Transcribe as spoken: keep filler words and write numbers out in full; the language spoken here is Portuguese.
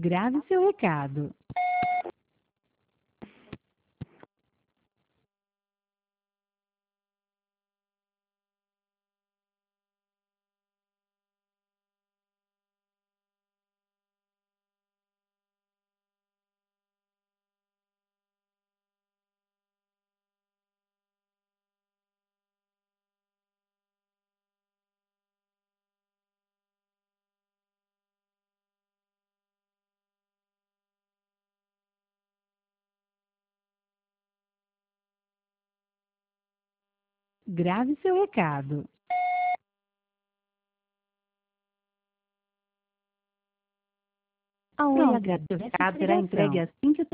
Grave seu recado. Grave seu recado. A Pronto, Oi seu recado será ligação. entregue assim que o